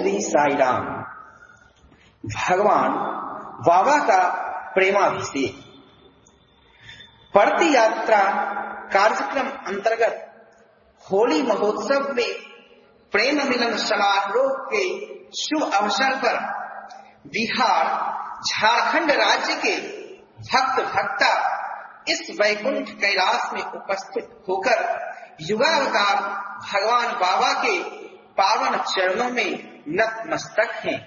श्री साई राम। भगवान बाबा का प्रेमाभिषेक। पड़ती यात्रा कार्यक्रम अंतर्गत होली महोत्सव में प्रेम मिलन समारोह के शुभ अवसर पर बिहार झारखंड राज्य के भक्त भक्ता इस वैकुंठ कैलाश में उपस्थित होकर युगावतार भगवान बाबा के पावन चरणों में नतमस्तक हैं।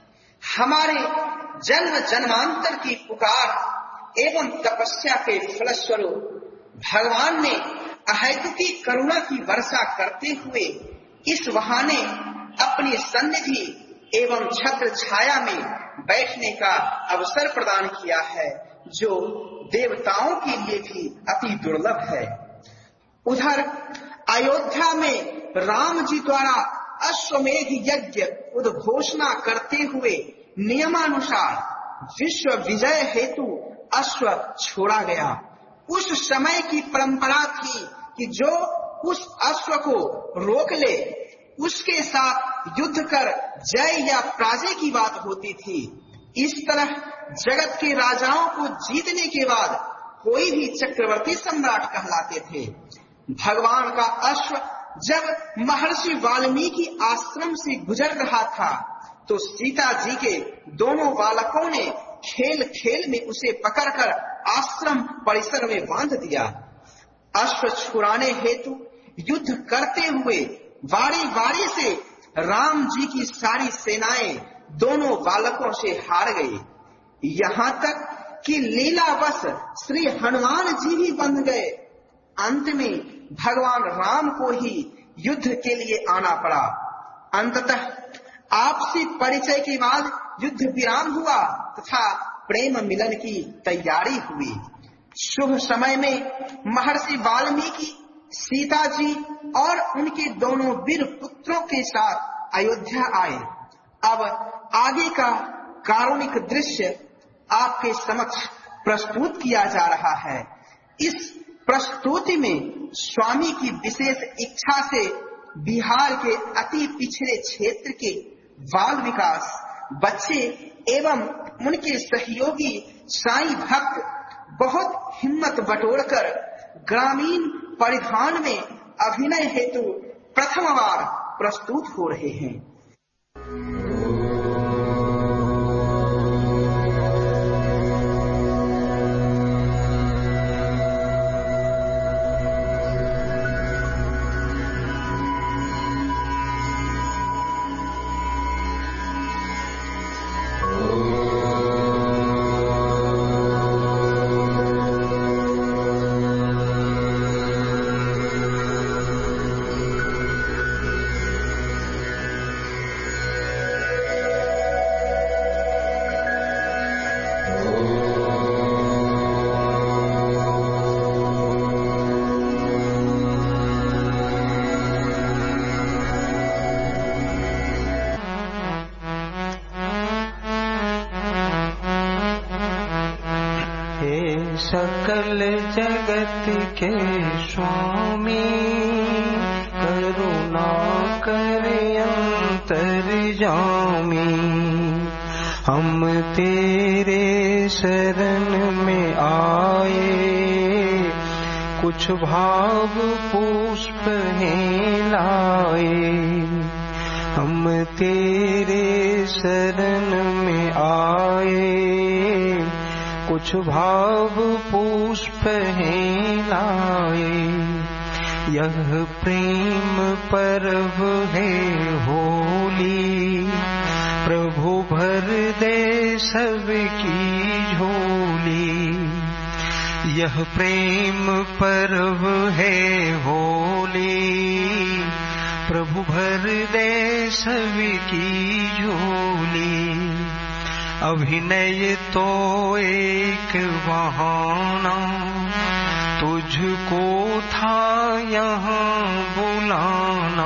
हमारे जन्म जन्मांतर की पुकार एवं तपस्या के फलस्वरूप भगवान ने अहेतुकी करुणा की वर्षा करते हुए इस बहाने अपनी सन्निधि एवं छत्र छाया में बैठने का अवसर प्रदान किया है, जो देवताओं के लिए भी अति दुर्लभ है। उधर अयोध्या में राम जी द्वारा अश्वमेध यज्ञ उद्घोषणा करते हुए नियमानुसार विश्व विजय हेतु अश्व छोड़ा गया। उस समय की परंपरा थी कि जो उस अश्व को रोक ले उसके साथ युद्ध कर जय या पराजय की बात होती थी। इस तरह जगत के राजाओं को जीतने के बाद कोई भी चक्रवर्ती सम्राट कहलाते थे। भगवान का अश्व जब महर्षि वाल्मीकि आश्रम से गुजर रहा था तो सीता जी के दोनों बालकों ने खेल खेल में उसे पकड़कर आश्रम परिसर में बांध दिया। अश्व छुड़ाने हेतु युद्ध करते हुए बारी बारी से राम जी की सारी सेनाएं दोनों बालकों से हार गई। यहाँ तक कि लीलावश श्री हनुमान जी भी बंध गए। अंत में भगवान राम को ही युद्ध के लिए आना पड़ा। अंततः आपसी परिचय के बाद युद्ध विराम हुआ तथा प्रेम मिलन की तैयारी हुई। शुभ समय में महर्षि वाल्मीकि सीता जी और उनके दोनों वीर पुत्रों के साथ अयोध्या आए। अब आगे का कारुणिक दृश्य आपके समक्ष प्रस्तुत किया जा रहा है। इस प्रस्तुति में स्वामी की विशेष इच्छा से बिहार के अति पिछड़े क्षेत्र के बाल विकास बच्चे एवं उनके सहयोगी साईं भक्त बहुत हिम्मत बटोरकर ग्रामीण परिधान में अभिनय हेतु प्रथम बार प्रस्तुत हो रहे हैं। सकल जगत के स्वामी करुणा कर अंतर्यामी, हम तेरे शरण में आए, कुछ भाव पुष्प हैं लाए। हम तेरे शरण में आए, कुछ भाव पुष्प हैं लाए। यह प्रेम पर्व है होली, प्रभु भर दे सबकी झोली। यह प्रेम पर्व है होली, प्रभु भर दे सबकी झोली। अभिनय तो एक बहाना, तुझको था यहाँ बुलाना।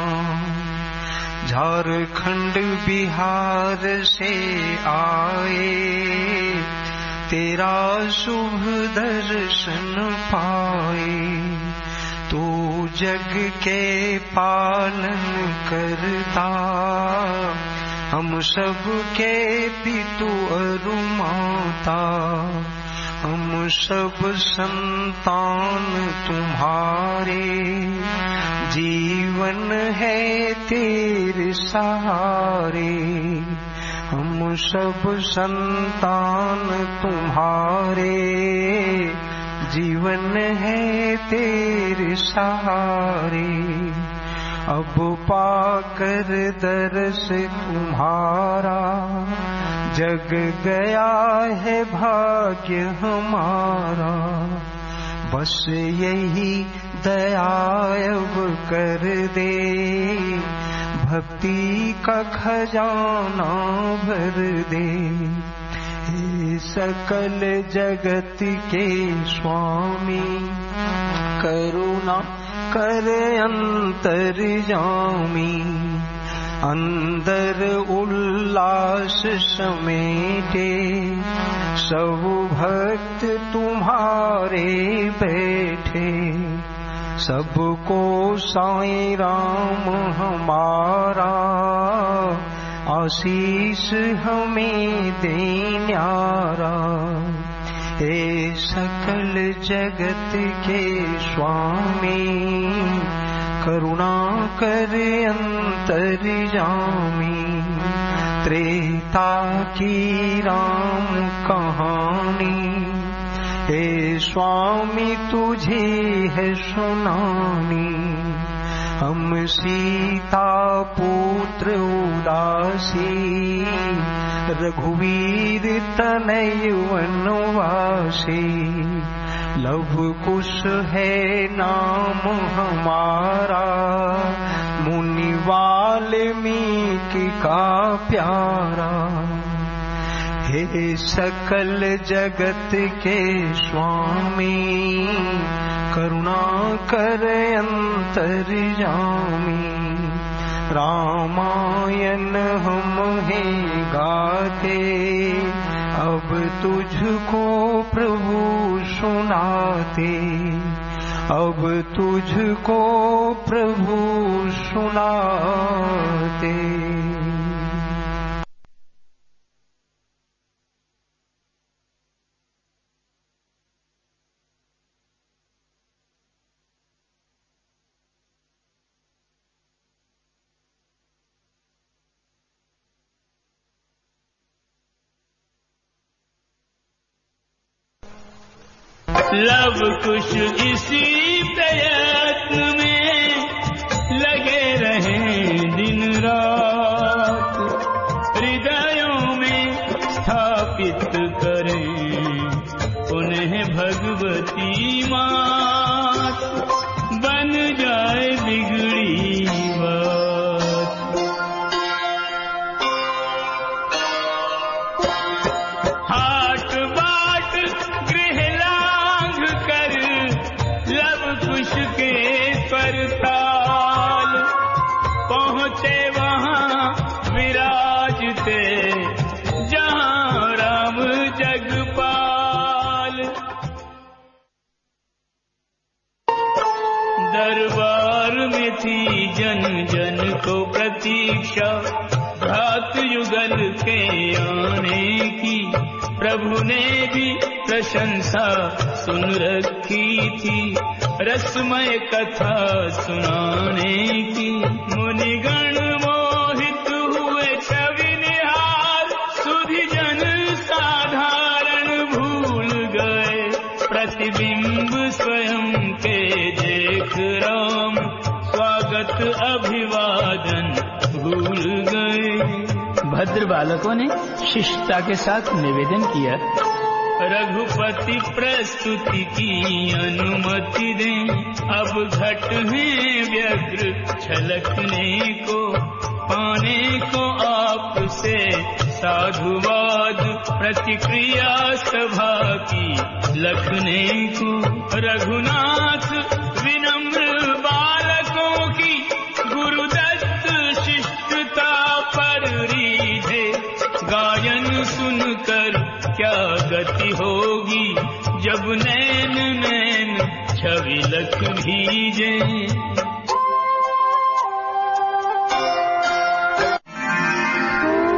झारखंड बिहार से आए, तेरा शुभ दर्शन पाए। तू जग के पालन करता, हम सब के पितु अरु माता, हम सब संतान तुम्हारे, जीवन है तेरे सहारे। हम सब संतान तुम्हारे, जीवन है तेरे सहारे। अब पाकर दर्श तुम्हारा, जग गया है भाग्य हमारा। बस यही दया अब कर दे, भक्ति का खजाना भर दे। हे सकल जगत के स्वामी, करुणा कर अंतर्यामी। अंदर उल्लास समेटे, सब भक्त तुम्हारे बैठे। सबको साईं राम हमारा, आशीष हमें दे न्यारा। हे सकल जगत के स्वामी, करुणा कर अंतर्यामी। त्रेता की राम कहानी, हे स्वामी तुझे है सुनानी। हम सीता पुत्र उदासी, रघुवीर तनय वनवासी। लव कुश है नाम हमारा, मुनि वाल्मीकि का प्यारा। हे सकल जगत के स्वामी, करुणा कर अंतर्यामी। रामायण हम हैं गाते, अब तुझको प्रभु सुनाते। अब तुझको प्रभु सुनाते। लव कुश इसी प्रयत्न में लगे रहे दिन रात, हृदयों में स्थापित करें उन्हें भगवती मात, बन जाए बिगड़ी बात। हाट बाट गृह लांघ कर लव कुश के परताल पहुँचे वहाँ विराजते जहाँ राम जगपाल। दरबार में थी जन जन को प्रतीक्षा भ्रात युगल के आने की, प्रभु ने भी प्रशंसा सुन रखी थी, रसमय कथा सुनाने की। मुनिगण मोहित हुए छवि निहार, सुधि जन साधारण भूल गए, प्रतिबिंब स्वयं के देख राम, स्वागत अभिवादन भूल गए। भद्र बालकों ने शिष्टता के साथ निवेदन किया, रघुपति प्रस्तुति की अनुमति दें, अब घट है व्यग्र छलकने को, पाने को आपसे साधुवाद, प्रतिक्रिया सभा की लखने को। रघुनाथ विनम्र बालकों की गुरुदत्त शिष्टता पर रीझे, गायन सुनकर क्या गति होगी, जब नैन नैन छवि लख भीजे।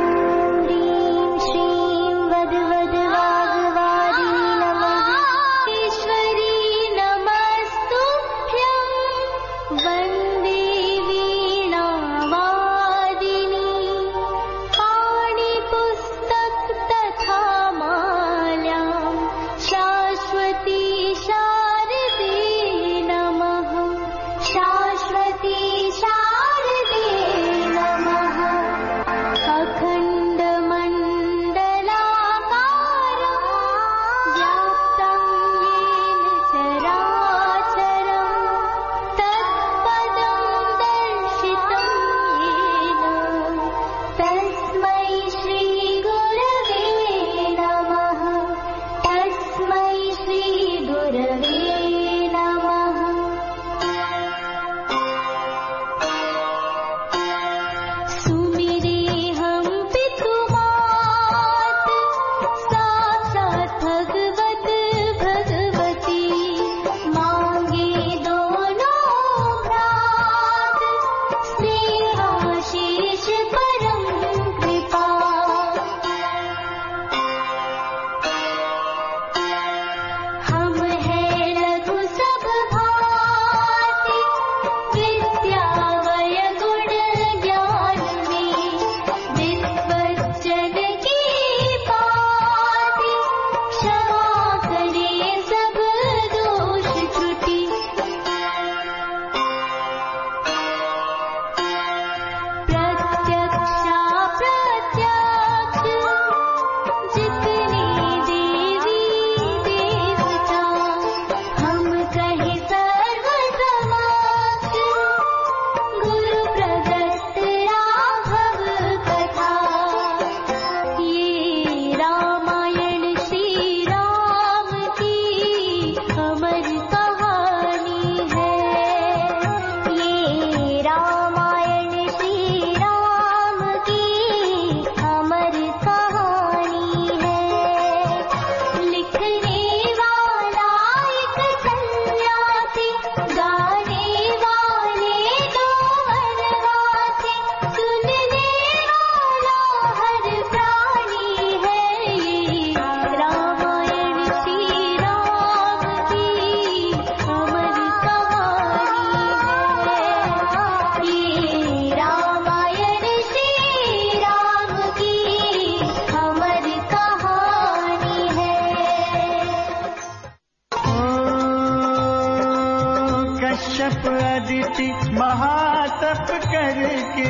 कश्यप अदिति महातप करके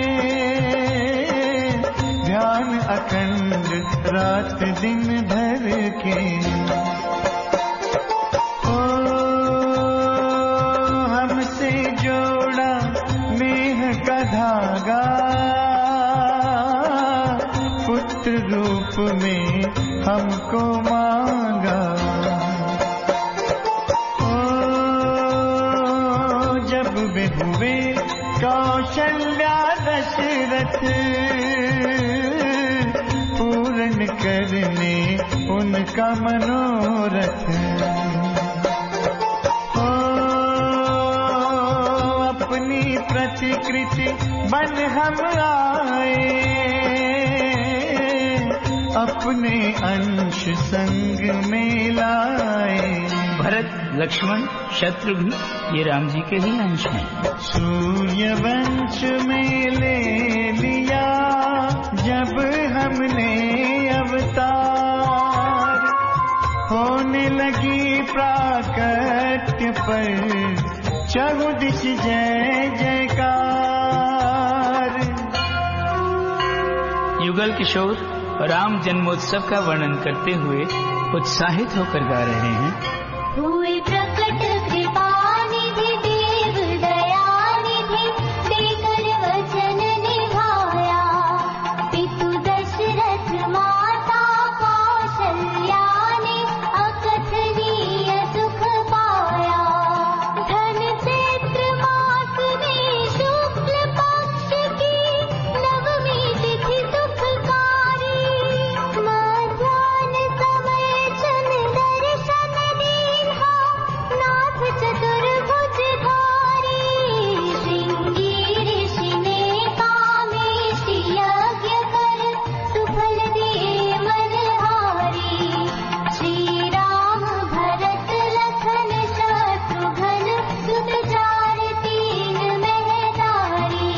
ध्यान अखंड रात दिन भर के हमसे जोड़ा नेह का धागा पुत्र रूप में हमको मांगा जब वे हुए कौशल्या दशरथ पूर्ण करने उनका मनोरथ अपनी प्रतिकृति बन हम आए अपने अंश संग में लाए। भरत, लक्ष्मण, शत्रुघ्न ये राम जी के ही अंश हैं। सूर्य वंश में ले लिया जब हमने अवतार होने लगी प्राकट्य पर चहुदिश जय जयकार। युगल किशोर राम जन्मोत्सव का वर्णन करते हुए उत्साहित होकर गा रहे हैं। हुई प्रकट कृपा निधि देव दया निधि देकर वचन निभाया पितु दशरथ माता कौशल्या ने अकथनीय सुख पाया। धन चैत्र मास में शुक्ल पक्ष की नवमी तिथि सुखकारी मध्याह्न समय चंद्र दर्शन दीन्हा नाथ चतुर्भुजधारी। श्रृंगी ऋषि ने कामेष्टि यज्ञ कर सुफल दिए मनहारी। श्री राम भरत लखन शत्रुघ्न सुत चार तीन महतारी।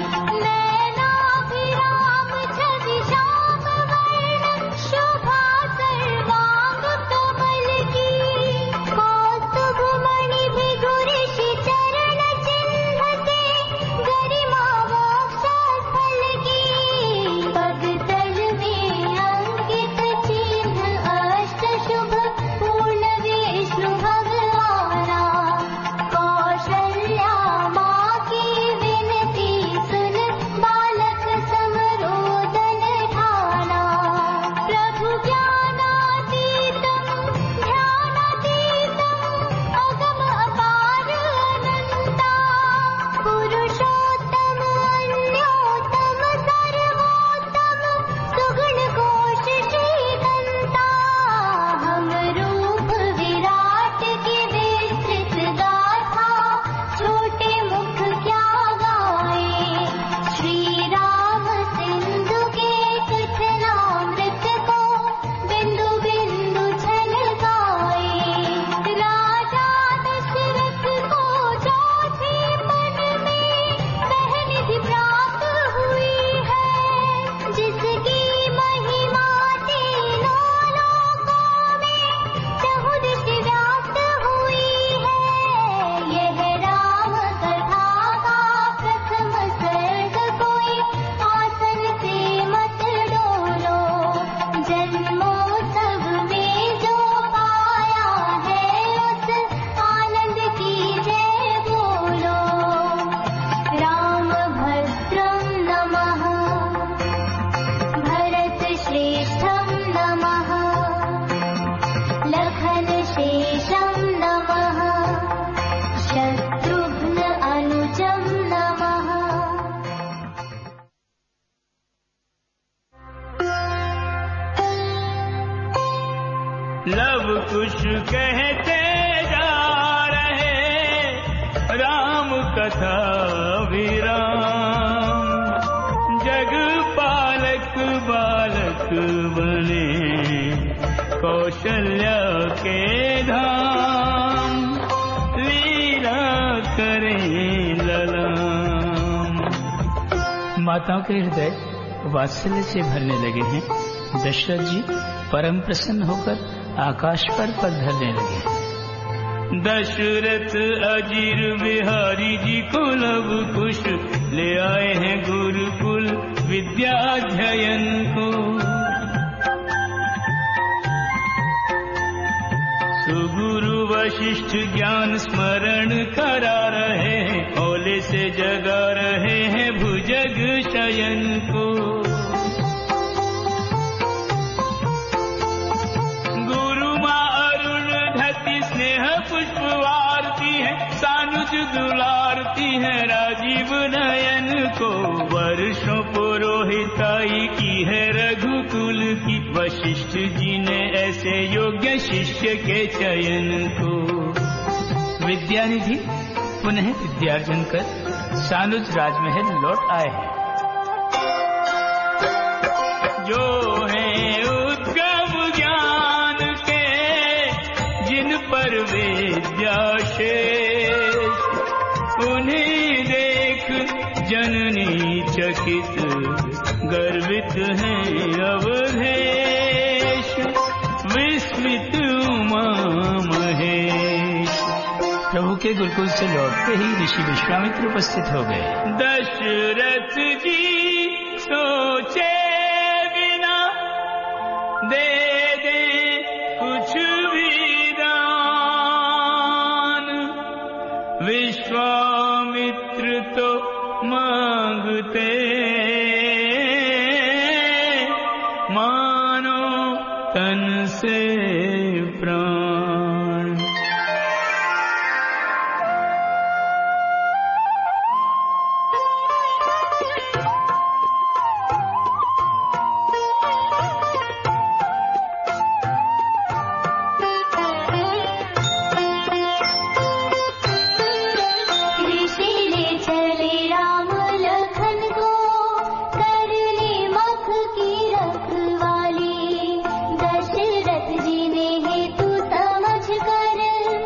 नैनाभिराम छवि श्याम वर्ण शोभा सर्वांग कमल की। कौस्तुभ मणि भृगु ऋषि चरण चिन्ह के गरिमा मोक्ष स्थल की। पग तल में अंकित चिन्ह अष्ट शुभ पूर्ण विष्णु भगवाना। कौशल्या माँ की विनती सुन बालक समरोदन ठाना। प्रभु ज्ञानातीतम ध्यानातीतम अगम अपार अनंता। पुरुषोत्तम अन्योतम सर्वोत्तम सुगुण घोष श्रीदंता। हम रूप विराट की विस्तृत गाथा छोटे मुख क्या गाए। श्री राम सिंधु के कथनामृत को बिंदु बिंदु छलकाए। राजा दशरथ को चौथे पन में वह निधि प्राप्त हुई है जिसकी महिमा तीनों लोकों में चहुदिश व्याप्त हुई है। यह राम कथा का प्रथम सर्ग कोई आसन से मत डोलो। जन्मोत्सव में जो पाया है उस आनंद की जय बोलो। राम भद्रं नमः भरत श्रेष्ठं नमः लखन शेषं नमः शत्रुघ्न अनुजं नमः। लव कुश कहते जा रहे राम कथा विराम। जग पालक बालक बने कौशल्या के धाम। लीला करें ललाम। माताओं के हृदय वात्सल्य से भरने लगे हैं। दशरथ जी परम प्रसन्न होकर आकाश पर पग धरने लगे। दशरथ अजीर बिहारी जी को लव कुश ले आए हैं गुरुकुल विद्याध्ययन को। सुगुरु वशिष्ठ ज्ञान स्मरण करा रहे हैं, ओले से जगा रहे हैं भुजग शयन को। पुष्पवारती है सानुज दुलारती है राजीव नयन को। वर्षों पुरोहिताई की है रघुकुल की, वशिष्ठ जी ने ऐसे योग्य शिष्य के चयन को। विद्यानिधि पुनः विद्यार्जन कर सानुज राजमहल लौट आए हैं। जो है उद्गम ज्ञान के जिन पर विद्या शेष, उन्हें देख जननी चकित गर्वित हैं अवधेश, विस्मित उमा महेश। प्रभु के गुरुकुल से लौटते ही ऋषि विश्वामित्र उपस्थित हो गए। दशरथ जी सोचे बिना दे कुछ भी दान, विश्वामित्र तो मांगते मानो तन से प्राण। दशरथ जी ने हेतु समझ कर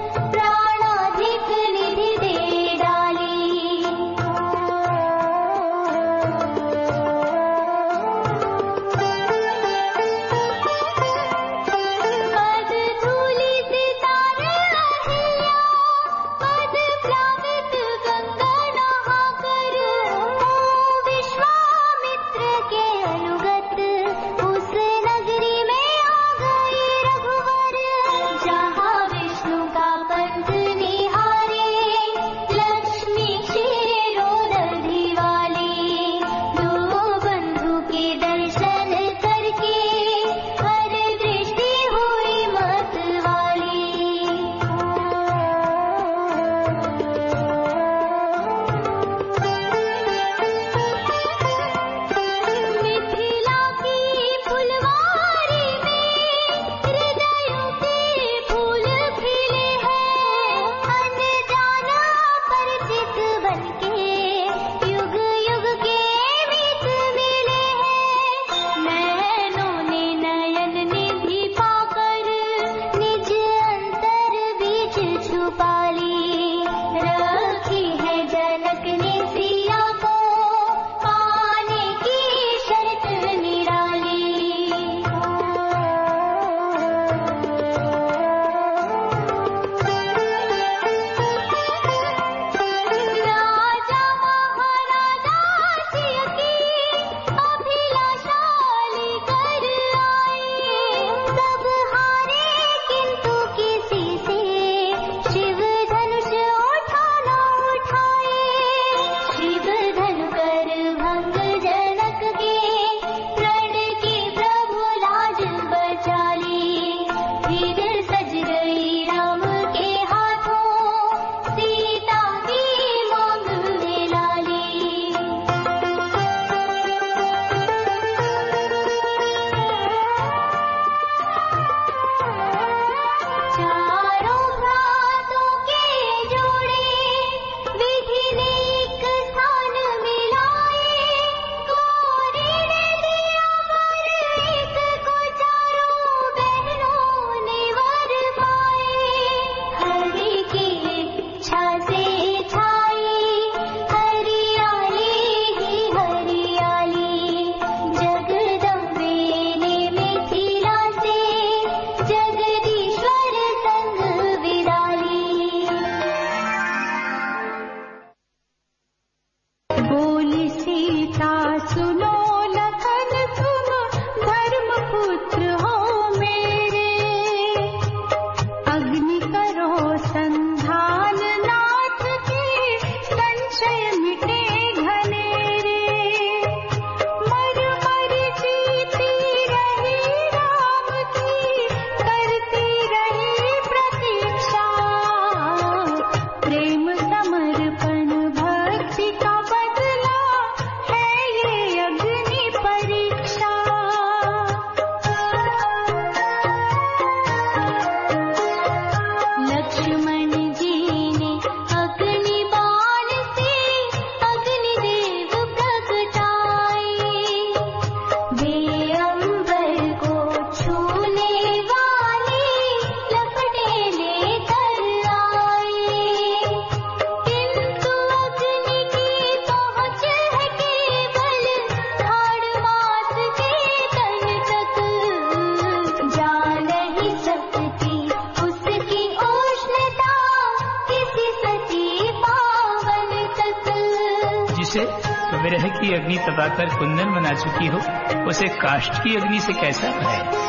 विरह की अग्नि तपाकर कुंदन बना चुकी हो, उसे काष्ठ की अग्नि से कैसा भय?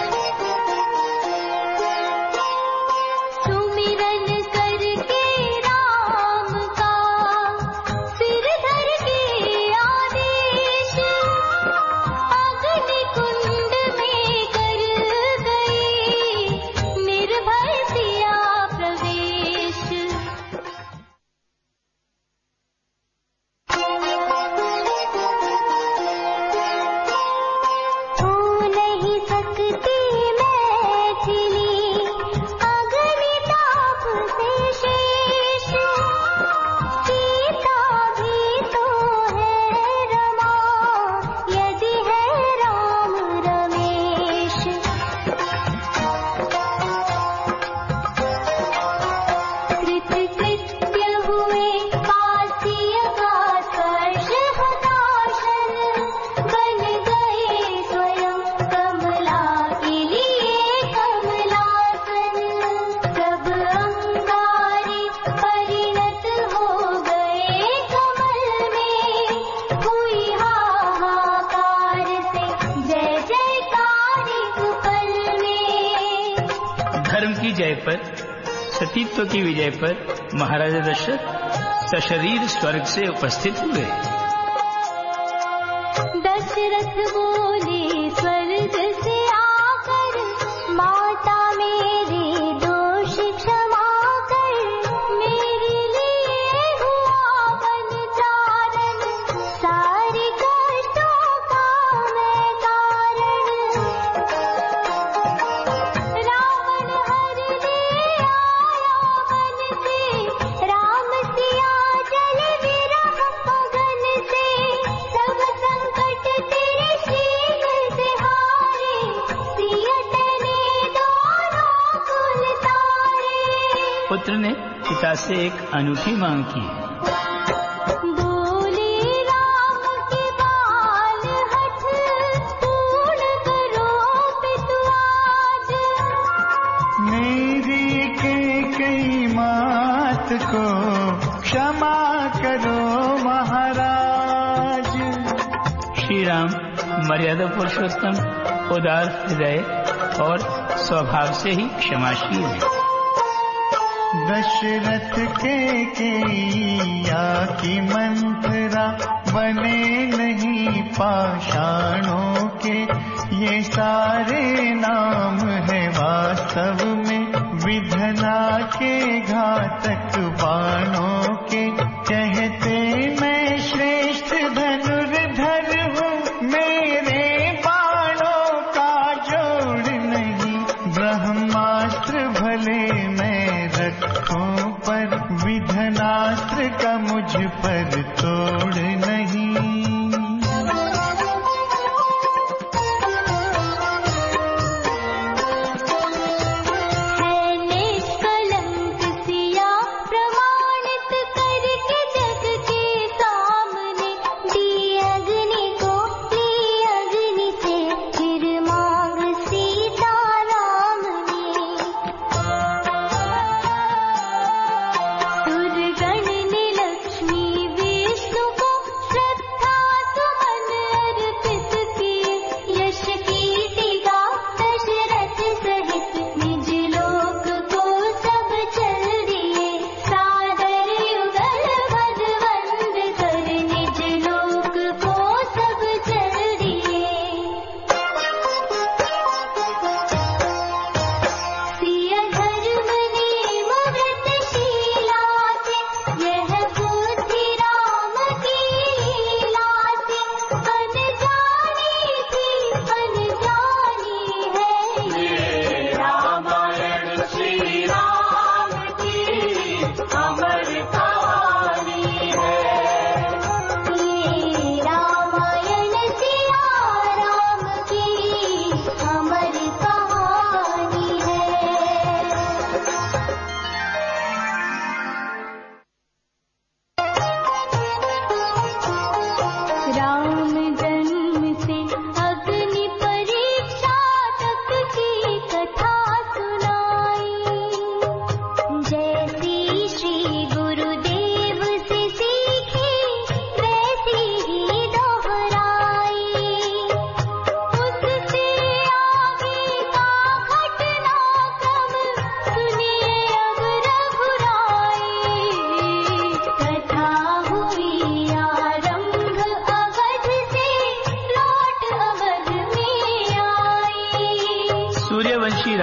सतीत्व की विजय पर महाराजा दशरथ सशरीर स्वर्ग से उपस्थित हुए। दशरथ बोले स्वर्ग से आकर, माता मेरे दोष क्षमा कर, मेरे लिए हुआ वनचारण, सारी कष्टों का मैं कारण। रावण हर ले राम सिया जल विरह पगन से, सब संकट तेरे शीघ्र से हारे, सियतने दोनों कुल तारे। पुत्र ने पिता से एक अनूठी मांग की। बोले राम के बाल हठ, पूर्ण करो पितु आज। मेरी कई मात को क्षमा करो महाराज। श्री राम मर्यादा पुरुषोत्तम, उदार हृदय और स्वभाव से ही क्षमाशील है। दशरथ केकैया की मंथरा बने नहीं पाषाणों के, ये सारे नाम है वास्तव में विधना के घातक बाणों के। कहते मैं श्रेष्ठ धनुर्धर हूँ, मेरे बाणों का जोड़ नहीं, ब्रह्मास्त्र भले मैं रखूं पर विधनास्त्र का मुझ पर तोड़ नहीं। दुर्गण ने लक्ष्मी विष्णु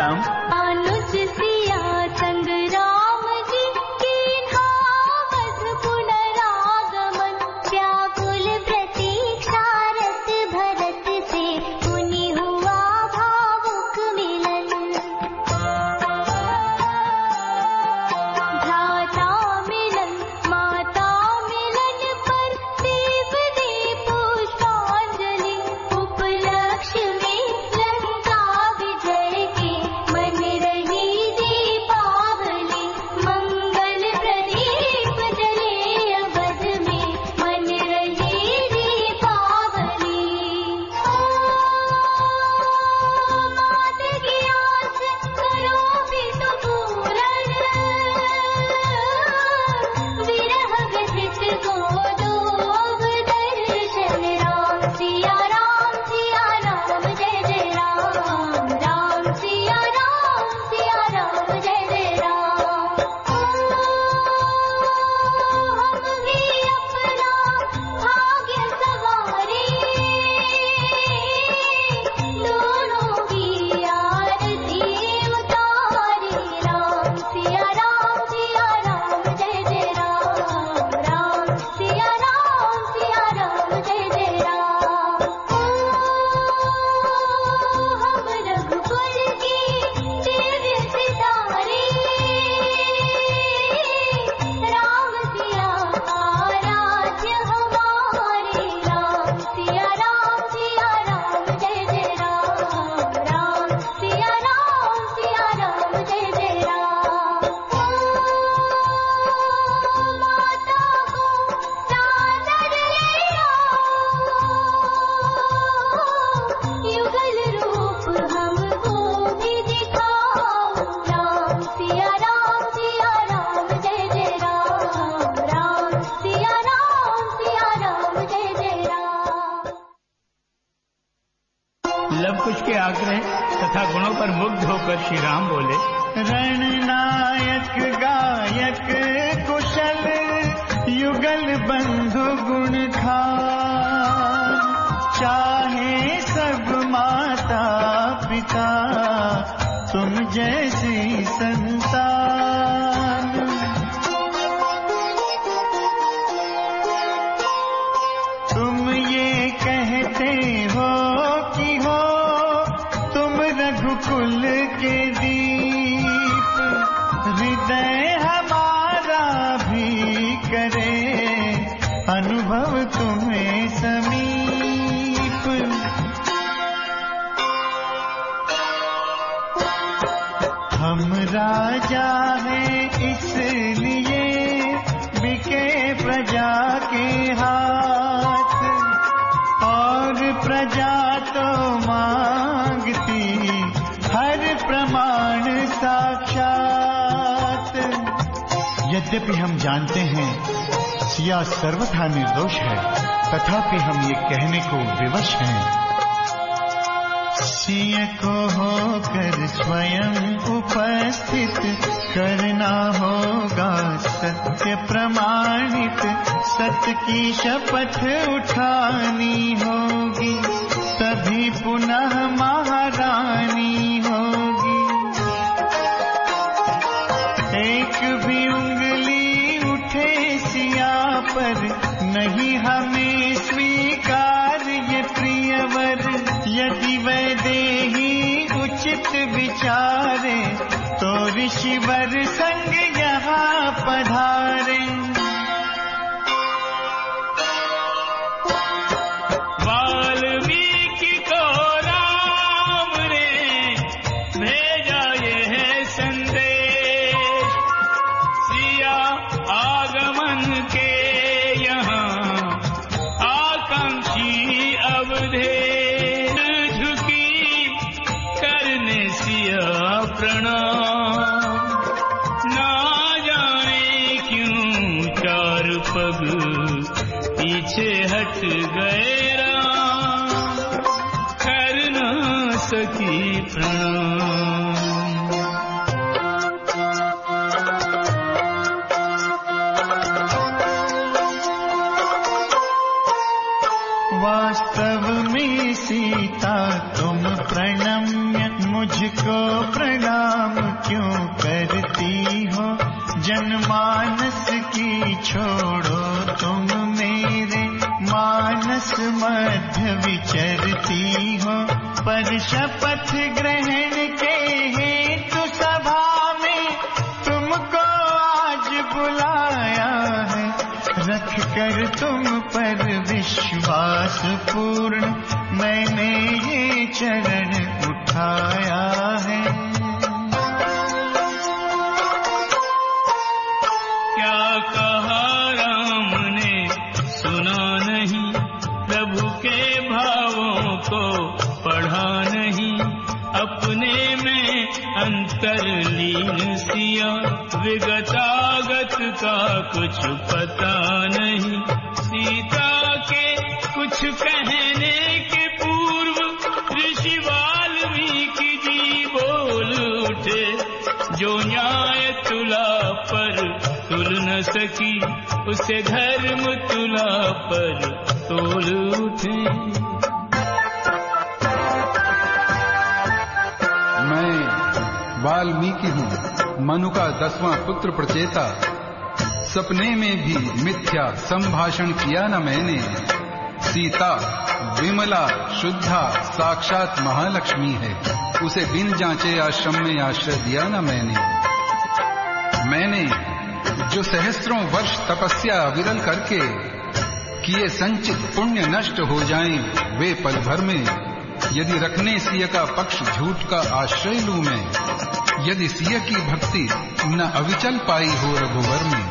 राम। अनुज सिया संग राम जी कीन्हा वध पुनरागमन, व्याकुल प्रतीक्षा रत भरत से, मुनि हुआ भावुक मिलन। भ्राता मिलन माता मिलन पर, देव दे पुष्पांजलि, उपलक्ष्य में लंका विजय के, मन रही दीपावली। मंगल प्रदीप जले अवध में, मन रही दीपावली। मात की आस करो भी तो पूरण, विरह व्यथित को दो अब दर्शन। राम सिया राम जय जय राम, राम सिया राम जय जय राम। हम भी अपना भाग्य सवारे, दोनों की आरती उतारे। राम सिया राम जय जय राम, राम सिया राम जय जय राम। हम रघुकुल की दिव्य सितारे, राम सिया का राज्य हमारे। राम सिया राम जय जय राम, राम सिया राम जय जय राम। माता को सादर ले आओ, युगल रूप हमको भी दिखाओ। राम सिया राम जय जय राम, राम सिया राम जय जय राम। लव कुश के आग्रह तथा गुणों पर मुग्ध होकर श्री राम बोले, रणनायक गायक कुशल, युगल बंधु गुण खान, चाहे सब माता पिता तुम जैसी संतान। तुम ये कहते हो कि हो तुम रघुकुल के दीप, हृदय हमारा भी करे अनुभव तुम्हें समीप। हम राजा हैं इसलिए बिके प्रजा के हाथ, और प्रजा तो मांगती हर प्रमाण साक्षात। यद्यपि हम जानते हैं सिया सर्वथा निर्दोष है, तथापि हम ये कहने को विवश हैं। सिया को होकर स्वयं उपस्थित करना होगा सत्य प्रमाणित, सत्य की शपथ उठानी होगी, तभी पुनः महारानी होगी। एक भी उंगली उठे सिया पर नहीं हमें स्वीकार ये प्रियवर, यदि वैदेही उचित विचारे तो ऋषिवर संग यहाँ पधारे। वाल्मीकि को राम ने भेजा यह संदेश, सिया आगमन के यहाँ आकांक्षी अवधेश, झुकी करने सिया प्रणाम, ना जाने क्यों चार पग पीछे हट गए राम, कर न सकी प्रणाम। वास्तव में सीता तुम प्रणम्य मुझको प्रणम्य जनमानस की छोड़ो तुम मेरे मानस मध्य विचरती हो, पर शपथ ग्रहण के हेतु सभा में तुमको आज बुलाया है। रख कर तुम पर विश्वास पूर्ण मैंने ये चरण उठाया है। क्या कहा राम ने सुना नहीं, प्रभु के भावों को पढ़ा नहीं, अपने में अंतर्लीन सिया, विगतागत का कुछ पता नहीं। सीता के कुछ कहने के पूर्व ऋषि वाल्मीकि जी बोल उठे, जो न्याय तुला पर तुल न सकी, उसे धर्म तुला पर तोल उठे। मैं वाल्मीकि हूँ, मनु का 10वां पुत्र प्रचेता। सपने में भी मिथ्या संभाषण किया न मैंने। सीता विमला शुद्धा साक्षात महालक्ष्मी है, उसे बिन जांचे आश्रम में आश्रय दिया न मैंने जो सहस्त्रों वर्ष तपस्या विरल करके किए संचित पुण्य नष्ट हो जाएं वे पल भर में। यदि रखने सिय का पक्ष झूठ का आश्रय लूं मैं, यदि सिय की भक्ति न अविचल पाई हो रघुवर में।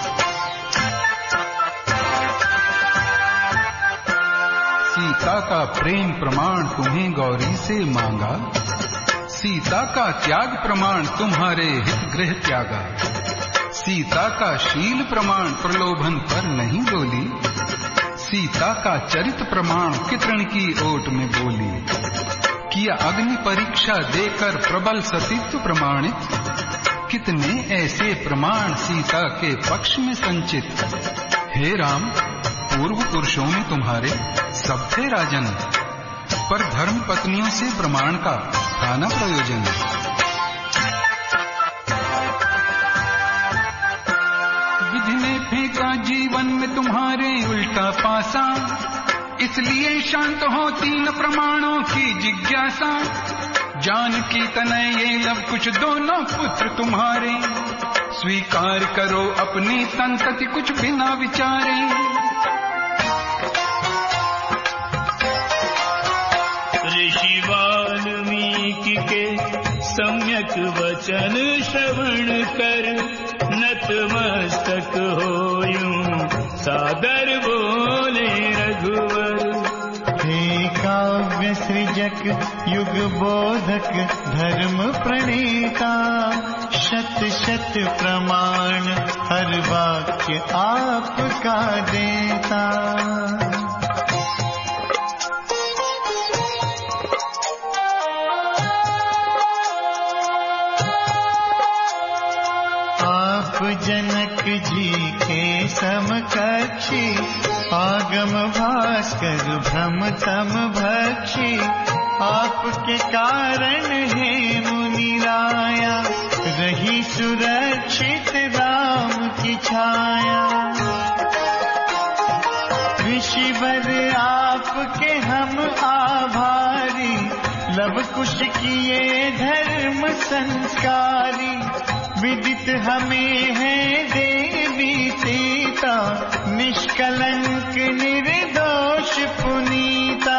सीता का प्रेम प्रमाण तुम्हें गौरी से मांगा, सीता का त्याग प्रमाण तुम्हारे हित गृह त्यागा। सीता का शील प्रमाण प्रलोभन पर नहीं बोली, सीता का चरित प्रमाण कितरण की ओट में बोली। किया अग्नि परीक्षा देकर प्रबल सतीत्व प्रमाणित, कितने ऐसे प्रमाण सीता के पक्ष में संचित। हे राम, पूर्व पुरुषों में तुम्हारे सब थे राजन, पर धर्म पत्नियों से प्रमाण का था न प्रयोजन। विधि ने फेंका जीवन में तुम्हारे उल्टा पासा, इसलिए शांत हो 3 प्रमाणों की जिज्ञासा। जानकी तनय ये लव कुछ दोनों पुत्र तुम्हारे, स्वीकार करो अपनी संतति कुछ बिना विचारे। ऋषि वाल्मीकि के सम्यक वचन श्रवण कर, नतमस्तक होयूं सादर बोले रघुवर। हे काव्य सृजक युग बोधक धर्म प्रणेता, शत शत प्रमाण हर वाक्य आपका देता। जनक जी के समकक्षी, आगम भास्कर भ्रमतम भक्षी। आपके कारण है मुनि राया, रही सुरक्षित राम की छाया। ऋषिवर आपके हम आभारी, लव कुश किए धर्म संस्कारी। विदित हमें है देवी सीता, निष्कलंक निर्दोष पुनीता।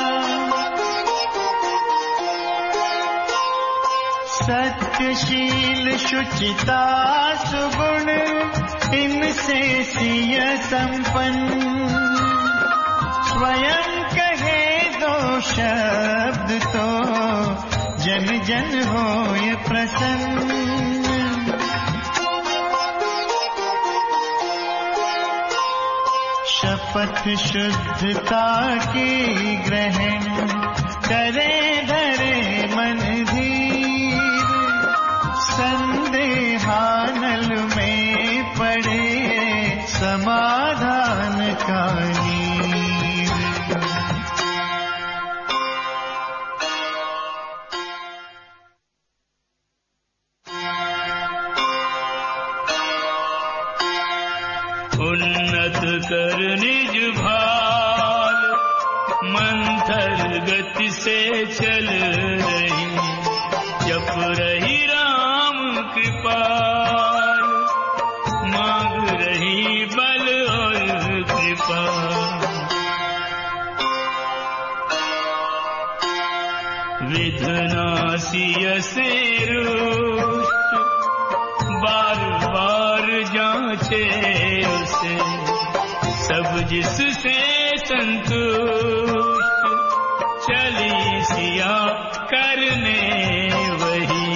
सत्यशील शुचिता सुगुण, इनसे सिय संपन्न। स्वयं कहे 2 शब्द तो जन जन होय प्रसन्न। शपथ शुद्धता की ग्रहण करे धरे मन धीर। संदेहानल में पड़े समाधान का नीर। कर निज भाल, मंथर गति से चल रही, जप रही राम कृपाल, मांग रही बल और कृपा। विधनासिय से रुष्ट, बार बार जांचे उसे, सब जिससे संतुष्ट, चली सिया करने वही।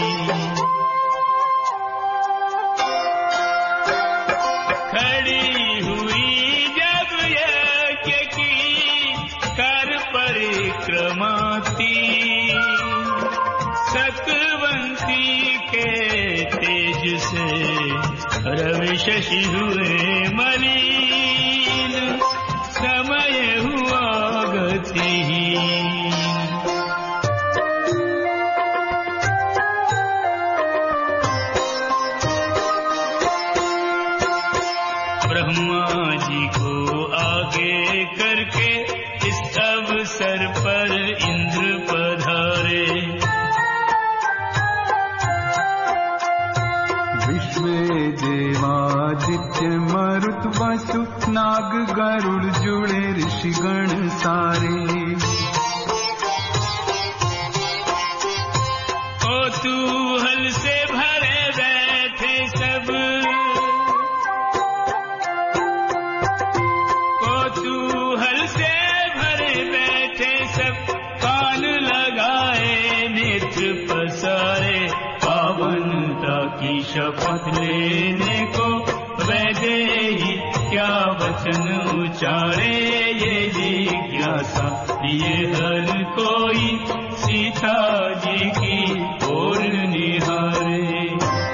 खड़ी हुई जब यज्ञ की कर परिक्रमा तीन, सकवंती के तेज से रवि शशि हुए मलिन, समय हुआ गतिहीन। ब्रह्मा जी को आगे करके इस अवसर पर इंद्र पधारे, देवादित्य मरुत वसु नाग गरुड़ जुड़े ऋषिगण सारे। कौतूहल से भरे बैठे सब, कौतूहल से भरे बैठे सब, कान लगाए नेत्र पसारे, पावनता की शपथ लेने को वैदेही क्या वचन उचारे। ये जिज्ञासा ये हर कोई सीता जी की ओर निहारे।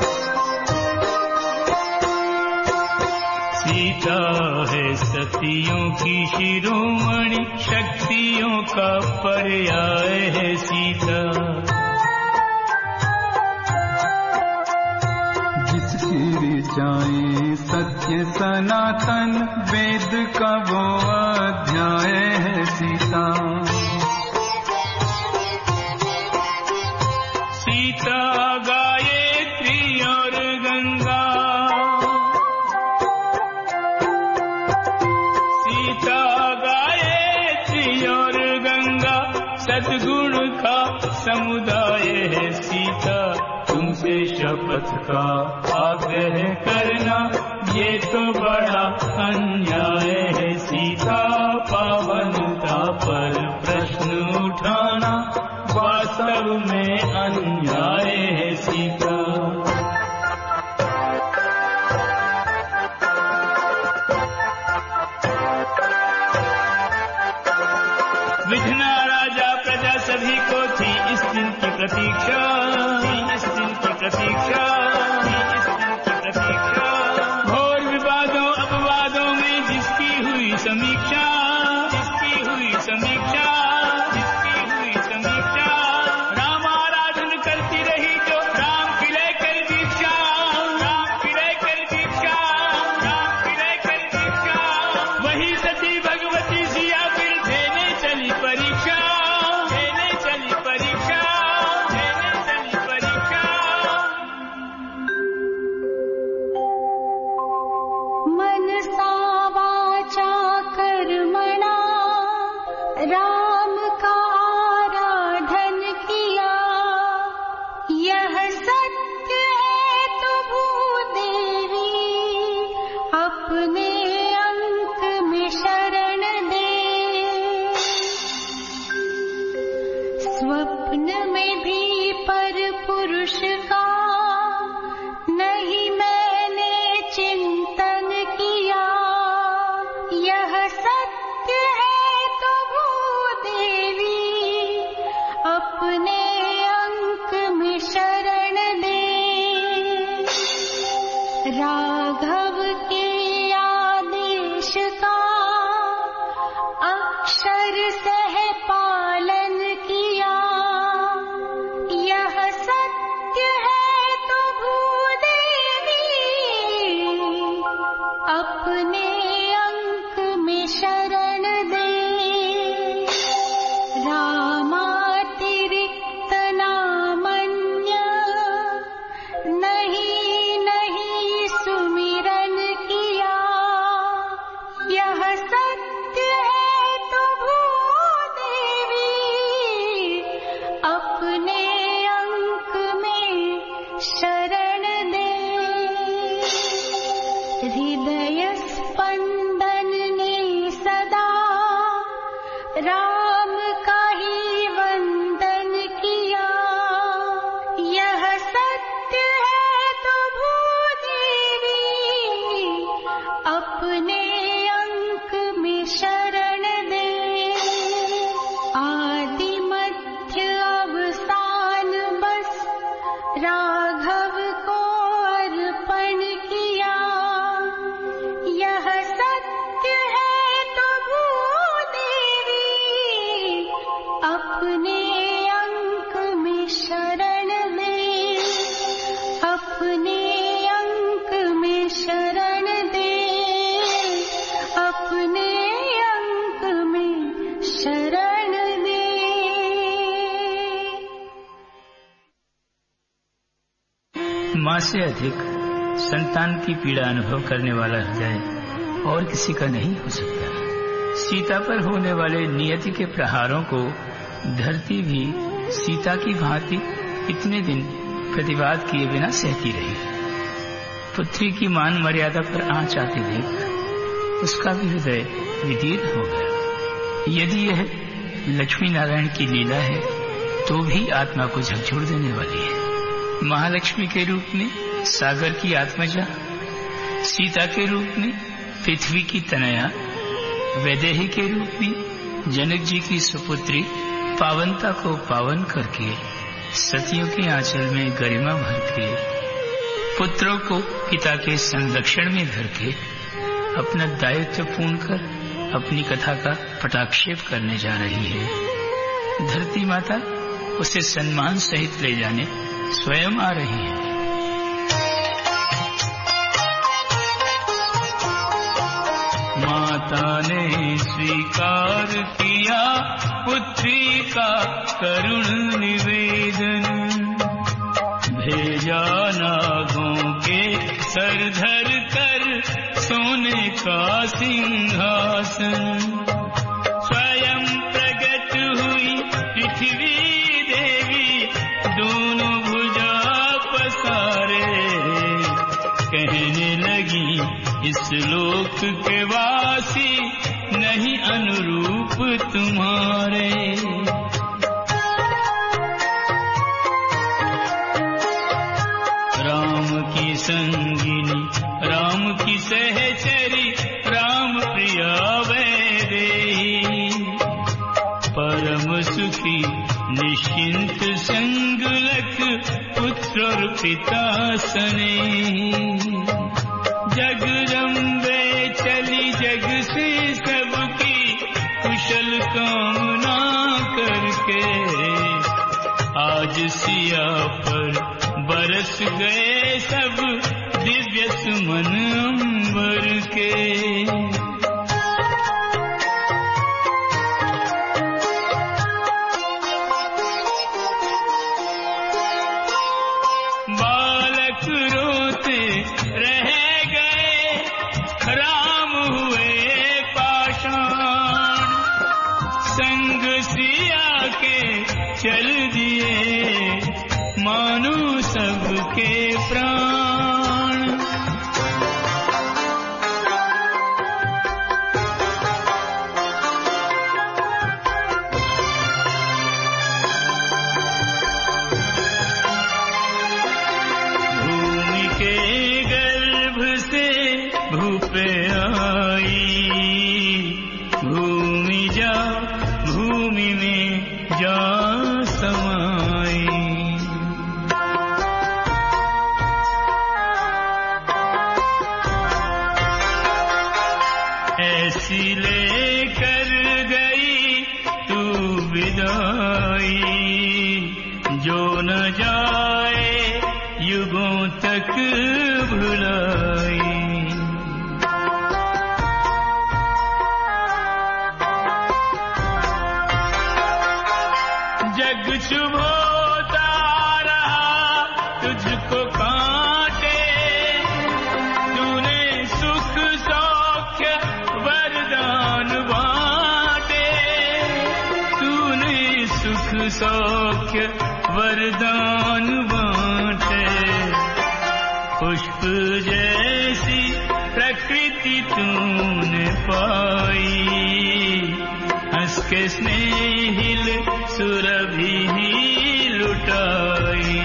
सीता है सतियों की शिरोमणि, शक्तियों का पर्याय है सीता। जाए सत्य सनातन, वेद का वो अध्याय है सीता। सीता गायत्री और गंगा, सीता गायत्री और गंगा, सद्गुण का समुदाय है सीता। तुमसे शपथ का आग्रह करना, ये तो बड़ा अन्याय है सीता। पावनता पर प्रश्न उठाना वास्तव में अन्याय है सीता। विघ्ना राजा प्रजा सभी को थी इस दिन की प्रतीक्षा, इस दिन की प्रतीक्षा, इस दिन की प्रतीक्षा। घोर विवादों अपवादों में जिसकी हुई समीक्षा, जिसकी हुई समीक्षा, जिसकी हुई समीक्षा। राम आराधन करती रही जो राम की लेकर दीक्षा, राम की लेकर दीक्षा, राम की लेकर दीक्षा। वही सती भगवती सिया फिर देने चली परीक्षा, देने चली परीक्षा, देने चली परीक्षा। माँ से अधिक संतान की पीड़ा अनुभव करने वाला हृदय और किसी का नहीं हो सकता। सीता पर होने वाले नियति के प्रहारों को धरती भी सीता की भांति इतने दिन प्रतिवाद किए बिना सहती रही। पुत्री की मान मर्यादा पर आंच आती देख उसका भी हृदय विदीर्ण हो गया। यदि यह लक्ष्मी नारायण की लीला है तो भी आत्मा को झकझोर देने वाली है। महालक्ष्मी के रूप में सागर की आत्मजा, सीता के रूप में पृथ्वी की तनया, वैदेही के रूप में जनक जी की सुपुत्री पावनता को पावन करके सतियों के आंचल में गरिमा भर के पुत्रों को पिता के संरक्षण में धर के अपना दायित्व पूर्ण कर अपनी कथा का पटाक्षेप करने जा रही है। धरती माता उसे सम्मान सहित ले जाने स्वयं आ रही है। माता ने स्वीकार किया पुत्री का करुण निवेदन, भेजा नागों के सर धर कर सोने का सिंहासन। स्वयं प्रकट हुई पृथ्वी देवी, दोनों भुजा पसारे, कहने लगी इस लोक के वासी नहीं अनुरूप तुम्हारे। राम की संगिनी, राम की सहचरी, राम प्रिया वैदेही, परम सुखी निश्चिंत संग लख पुत्र और पिता सने। जगदम्बे चली जग से सबकी कुशल कामना करके, आज सिया पर बरस गए सब दिव्य सुमन अंबर के। बालक रोते रह गए, राम हुए पाषाण, संग सिया के चल दिए मानो सबके प्राण। भूमि के गर्भ से भूपे आई, भूमि जा भूमि में जा समाई। ऐसी लेकर गई तू विदाई, जो न जाए युगों तक भुलाई। जग शुभ होता रहा तुझको कांटे, तूने सुख सौख्य वरदान बांटे, तूने सुख सौख्य वरदान बांटे। पुष्प जैसी प्रकृति तूने पाई, हंस के स्नेहिल सुरभि ही लुटाई।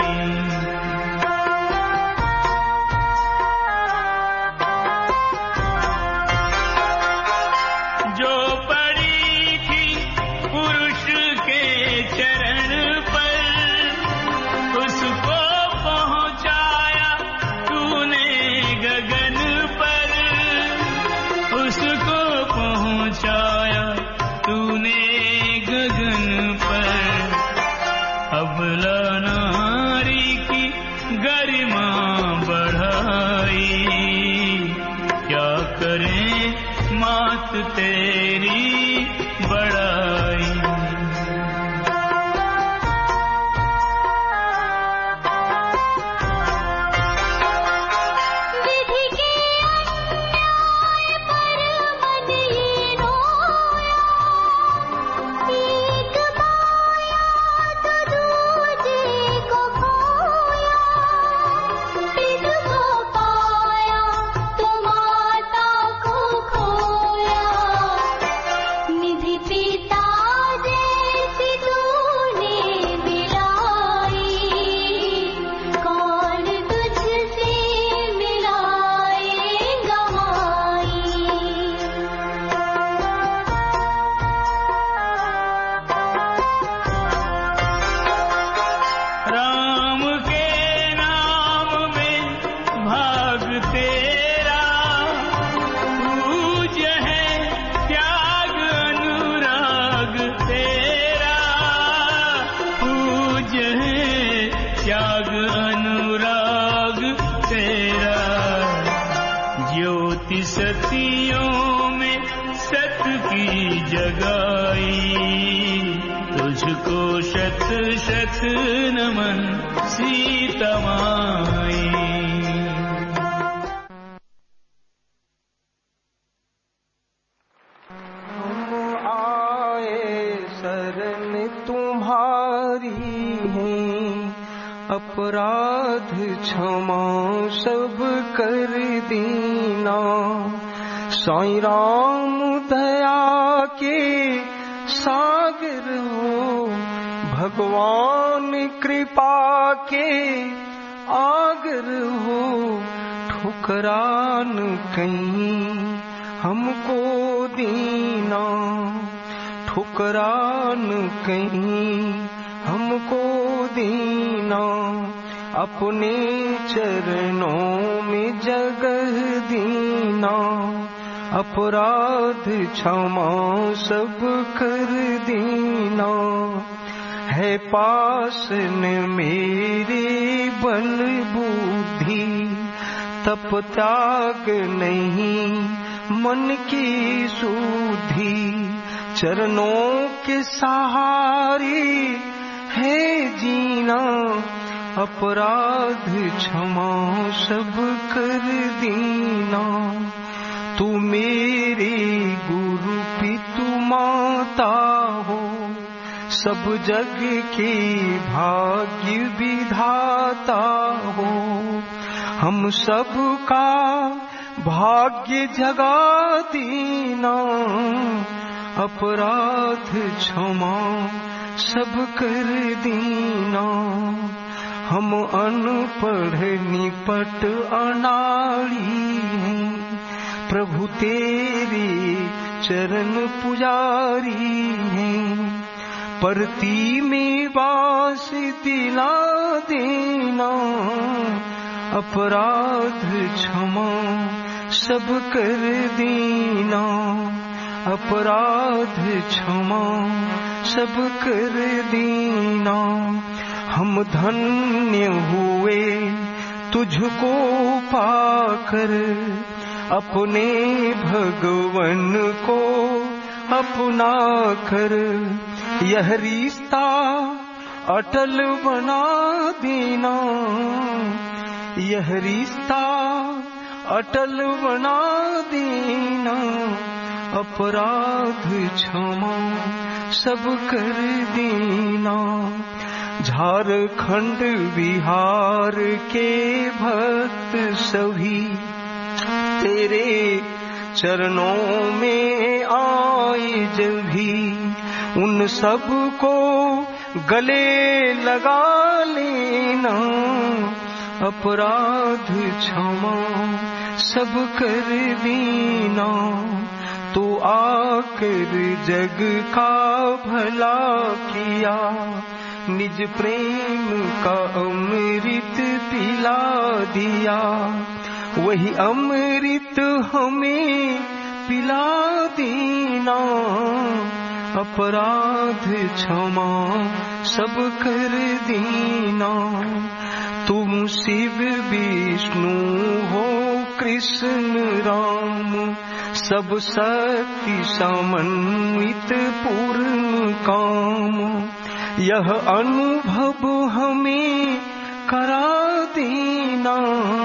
जो पड़ी थी पुरुष के चरण पर, उसको पहुंचाया तूने गगन पर, उसको पहुंचाया तूने गगन पर। अबला नारी की गरिमा बढ़ाई, क्या करें मात तेरी बड़ाई। कोटि सतियों में सत की जगाई, तुझको शत शत नमन सीता माई। अपराध क्षमा सब कर दीना, साईं राम दया के सागर हो, भगवान कृपा के आगर हो, ठुकरान कहीं हमको दीना, ठुकरान कहीं हमको दीना, अपने चरणों में जगह दीना, अपराध क्षमा सब कर दीना। है पास न मेरे बल बुद्धि, तप त्याग नहीं मन की शुद्धि, चरणों के सहारे है जीना, अपराध क्षमा सब कर दीना। तू मेरे गुरु पितु माता हो, सब जग के भाग्य विधाता हो, हम सब का भाग्य जगा दीना, अपराध क्षमा सब कर दीना। हम अनपढ़ निपट अनाड़ी हैं, प्रभु तेरे चरण पुजारी हैं, परती में वास दिला देना, अपराध क्षमा सब कर देना, अपराध क्षमा सब कर देना। हम धन्य हुए तुझको पाकर, अपने भगवन को अपना कर, यह रिश्ता अटल बना देना, यह रिश्ता अटल बना देना, अपराध क्षमा सब कर देना। झारखंड बिहार के भक्त सभी तेरे चरणों में आए जब भी, उन सब को गले लगा लेना, अपराध क्षमा सब कर देना। तो आकर जग का भला किया, निज प्रेम का अमृत पिला दिया, वही अमृत हमें पिला देना, अपराध क्षमा सब कर देना। तुम शिव विष्णु हो कृष्ण राम, सब शक्ति समन्वित पूर्ण काम, यह अनुभव हमें करा देना,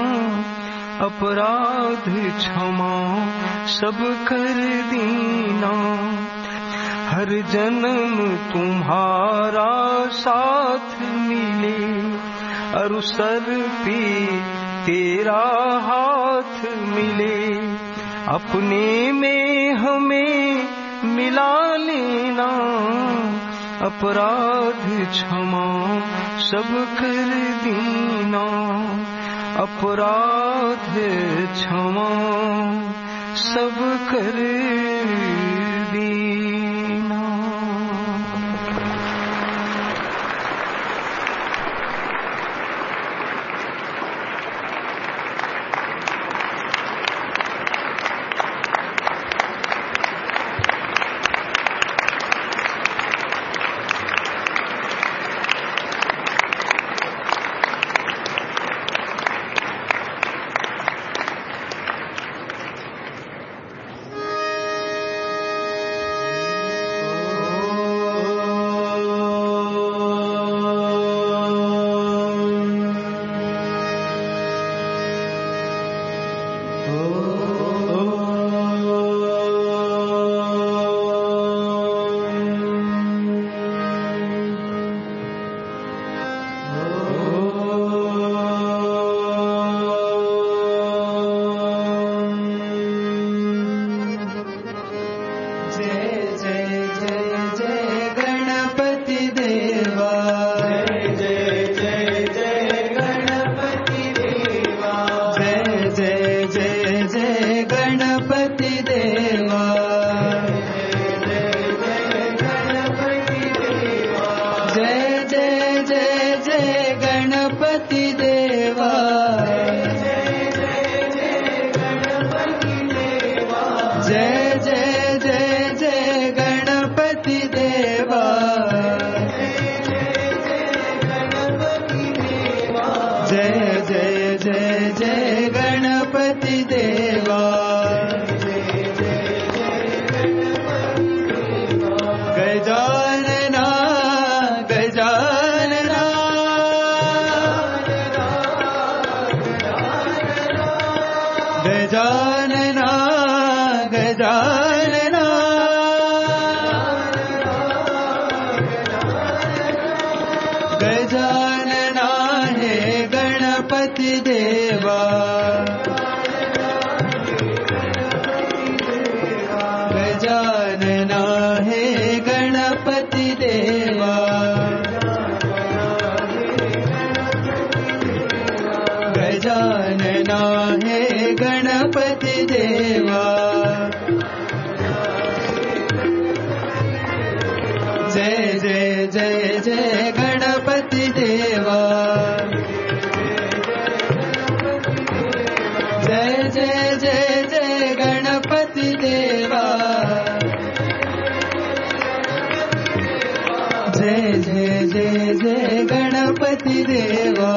अपराध क्षमा सब कर देना। हर जन्म तुम्हारा साथ मिले, अरुसर पे तेरा हाथ मिले, अपने में हमें मिला लेना, अपराध क्षमा सब कर देना, अपराध क्षमा सब कर देना। जय जय गणपति देवा गजानना गजानना गजानना गजानना गजानना हे गणपति देवा गजानना हे गणपति देवा गजानना हे गणपति देवा जय जय जय जय गणपति देवा जय जय जय जय गणपति देवा जय जय जय जय गणपति देवा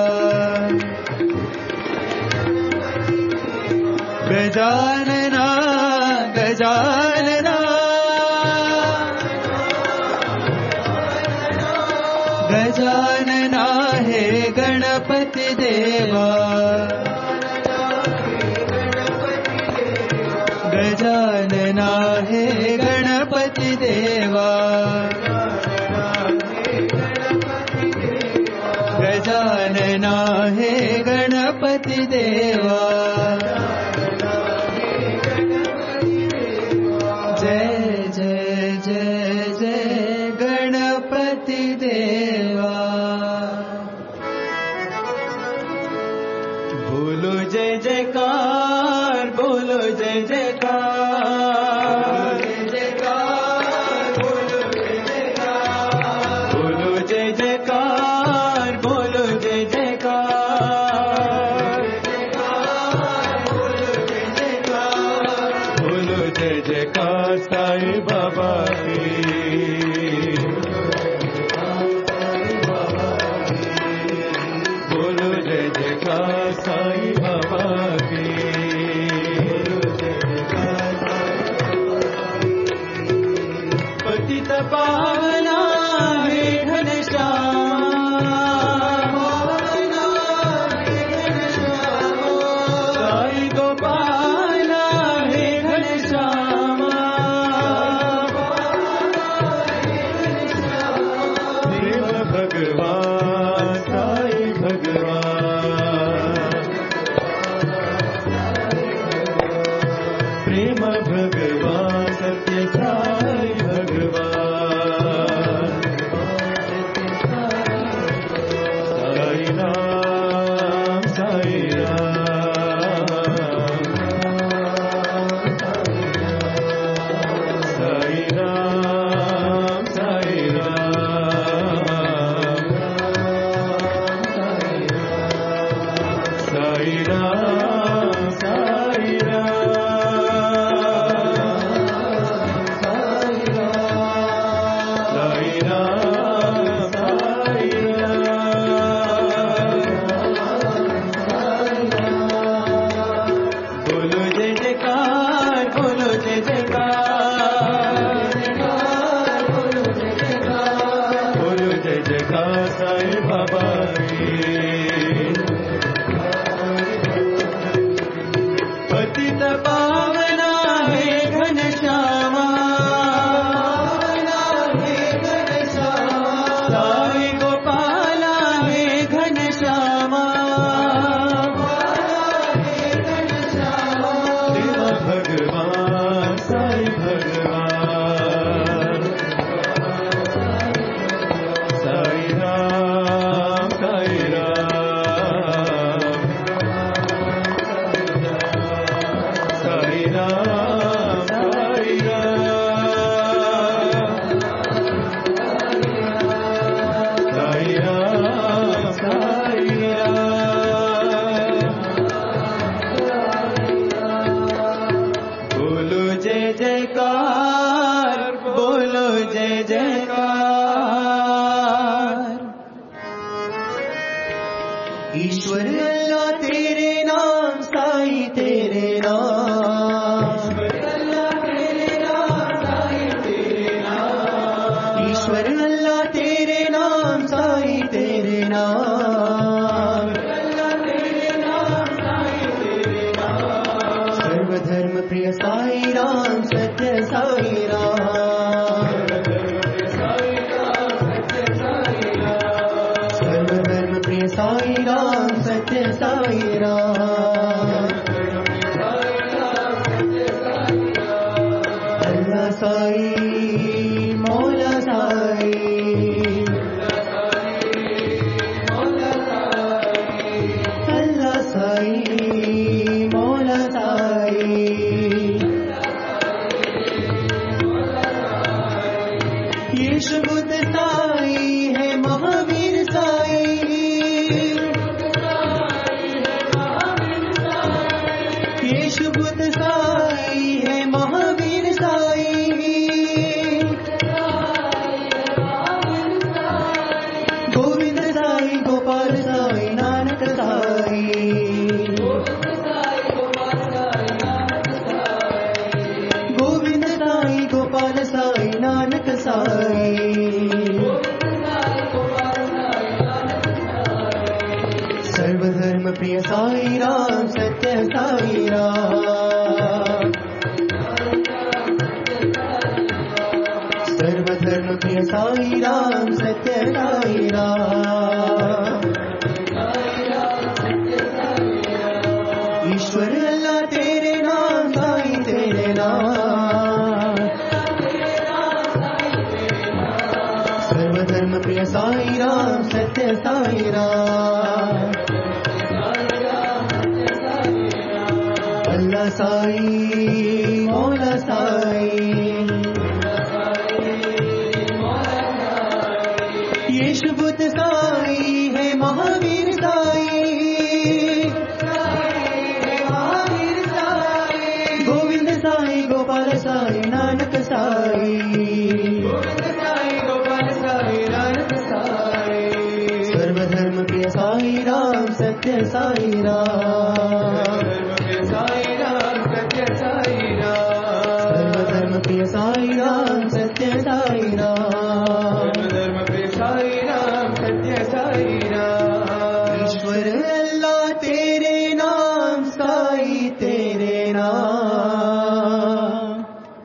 गजानना गजानना गजानना हे गणपति देवा गजानना हे गणपति देवा गजानना हे गणपति देवा जय जय जय जय गणपति देवा बोलो जय जयकार बोलो जय जयकार जय जयकार बोलो जय जयकार बोलो जय जयकार बोलो जय जयकार बोलो जय जयकार बोलो जय जयकार साईं बाबा की बोलो जय जयकार साईं बाबा की पतित पावना हे घनश्याम साईं गोपाला हे घनश्याम देव भगवान साईं भगवान प्रेम भगवान सत्य साई भगवान साई राम साई राम साई राम साई राम साई राम साई बोलो जय जयकार बोलो जय जयकार बोलो जय जयकार बोलो जय जयकार साईं बाबा की राम सत्य साई राम सर्वधर्म प्रिय साई राम सत्य साई राम ईश्वर अल्लाह तेरे नाम साई तेरे नाम सर्वधर्म प्रिय साई राम सत्य साई राम अल्लाह साई मौला साई यीशु बुद्ध साई है महावीर साई गोविंद साई गोपाल साई नानक साई सर्वधर्म प्रिय साई राम सत्य साई राम सर्वधर्म प्रिय साई राम सत्य साई राम ईश्वर अल्लाह तेरे नाम साई तेरे नाम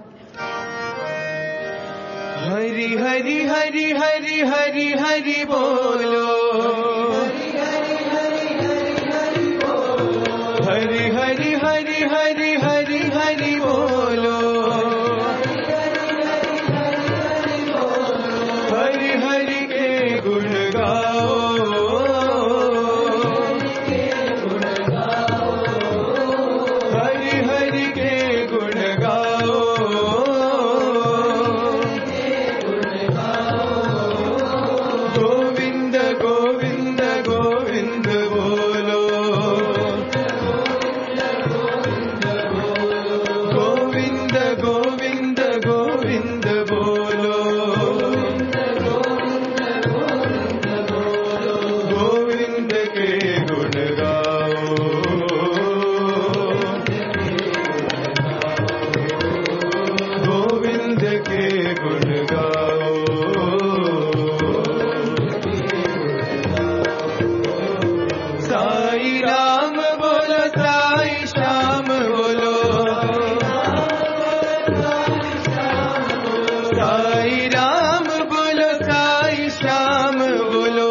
हरि हरि हरि हरि हरि हरि बोलो हरि हरि हरि हरि हरि हरि बोलो हरि हरि के गुण गाओ हरि हरि के गुण गाओ गोविंद गोविंद गोविंद बोलो गोविंद गोविंद गोविंद बोलो गोविंद के गुण गाओ गोविंद के गुण गाओ साई राम बोलो साई श्याम बोलो साई राम बोलो साई श्याम बोलो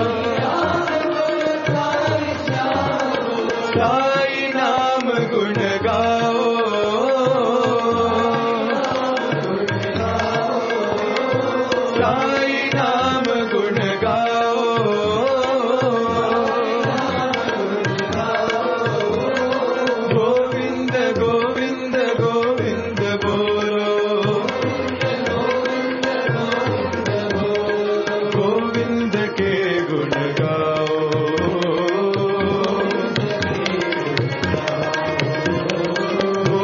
साई नाम गुण गाओ साई नाम गुण गाओ गोविंद गोविंद गोविंद बोलो गोविंद के गुण गाओ गोविंद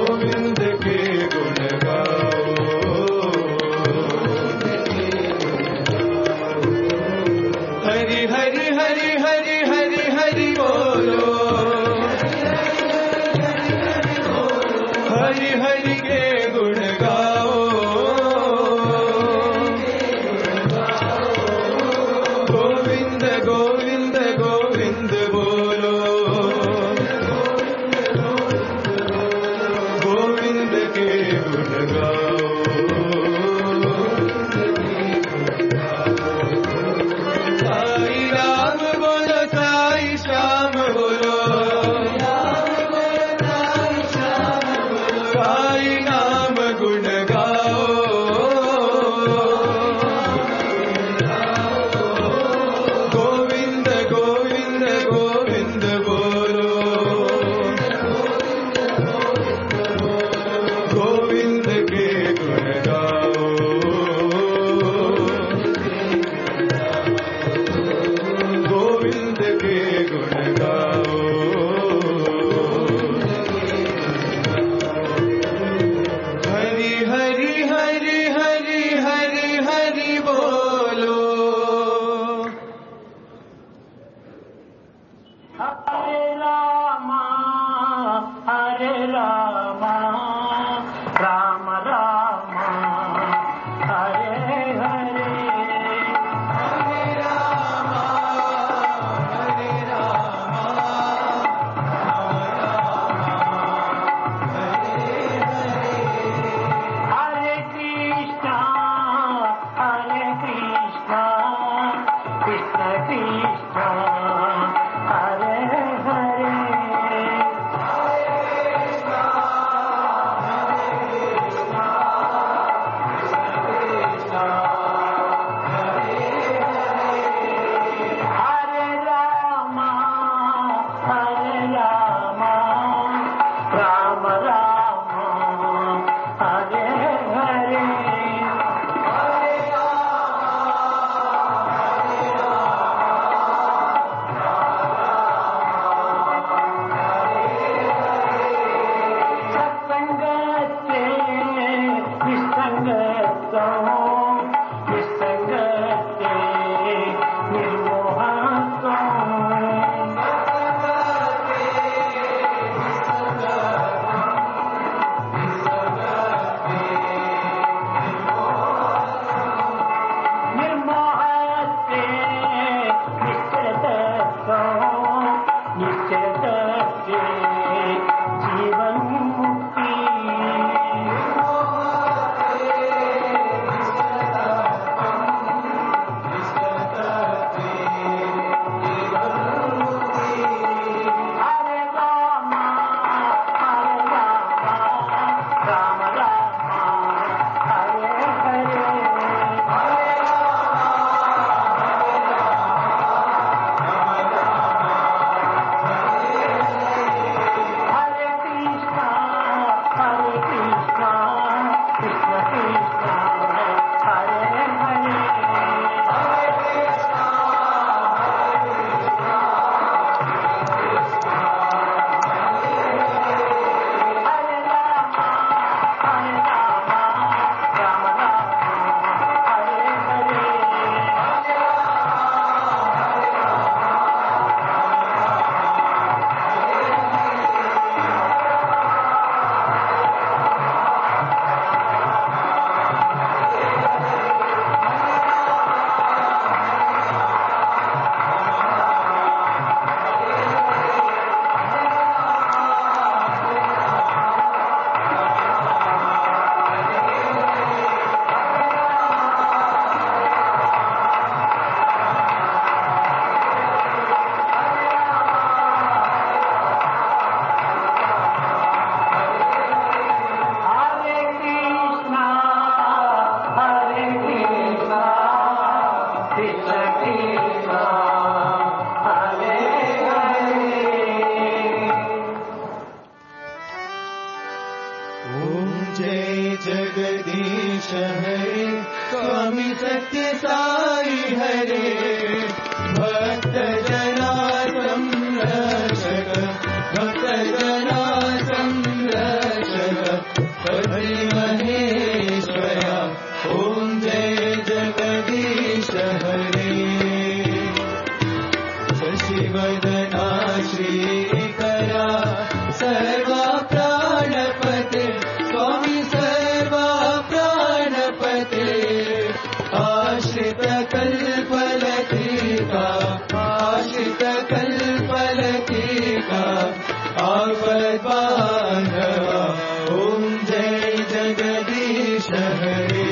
हरे स्वामी सत्य साई हरे भक्त जना संरक्षक भक्त जना संरक्षक पति महेश्वरा ओम जय जगदीश हरे शशिवदना श्रीकरा सर्वा प्राणपते स्वामी सर्वा प्राणपते आश्रित कल्पलतिका आश्रित कल्पलतिका आपद्बान्धवा ओम जय जगदीश हरे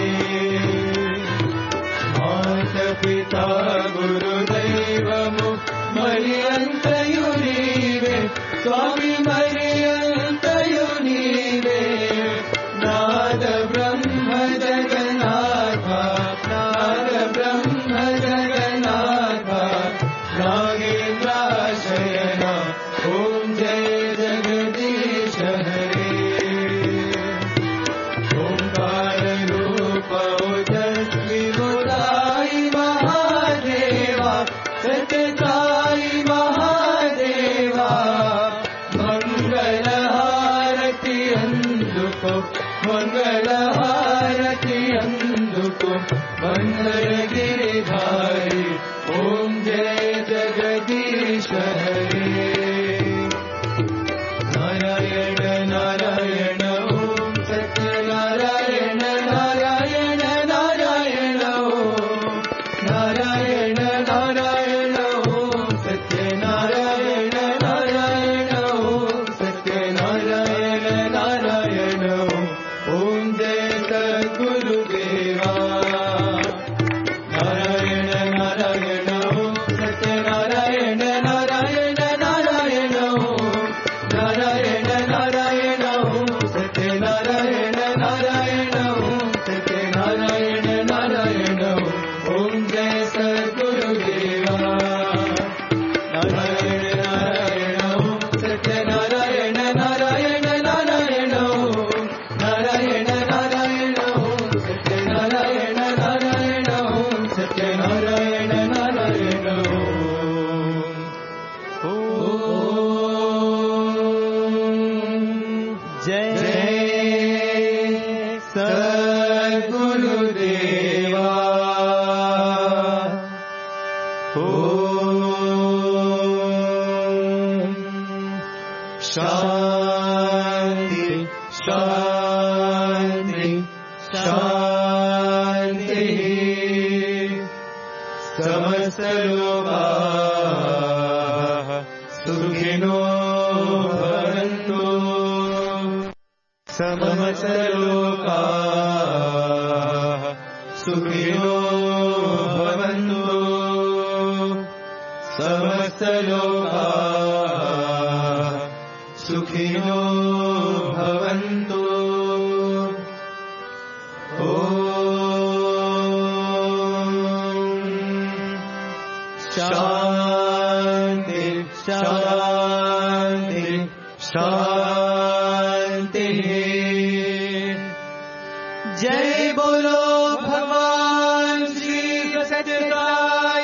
माता पिता गुरुदैवमु मरियन्तयुनीवे स्वामी मरियन्तयुनीवे नाद ब्रह्म जगन्नाथा नाद ब्रह्म जगन्नाथा नागेन्द्राशयना ओम जय जगदीश हरे ओंकार रूप ओजस्वी मुरारी महादेवा सत्यसाई महादेवा मंगल हारति अंदुको मंगल हारति अंदुको मंगल गिरिधारी ओम जय जगदीश हरे नारायण नारायण ओम सत्यनारायण नारायण नारायण ओम नारायण नारायण ओम सत्यनारायण नारायण ओम सत्यनारायण नारायण ओम जय सद्गुरुदेवा नारायण नारायण ओम सत्यनारायण नारायण नारायण ओम नारायण नारायण ओम सत्यनारायण नारायण ओम सत्यनारायण नारायण ओम जय सद्गुरुदेवा नारायण नारायण ओम सत्यनारायण नारायण नारायण ओम नारायण नारायण ओम सत्यनारायण नारायण ओम सत्यनारायण नारायण ओम जय सद्गुरुदेवा ओम शांति शांति शांति समस्त लोकाः सुखिनो भवन्तु समस्त लोकाः सुखिनो भवन्तु समस्त लोकाः सुखिनो भवन्तु शांति शांति शांति जय बोलो भगवान श्री सत्यसाई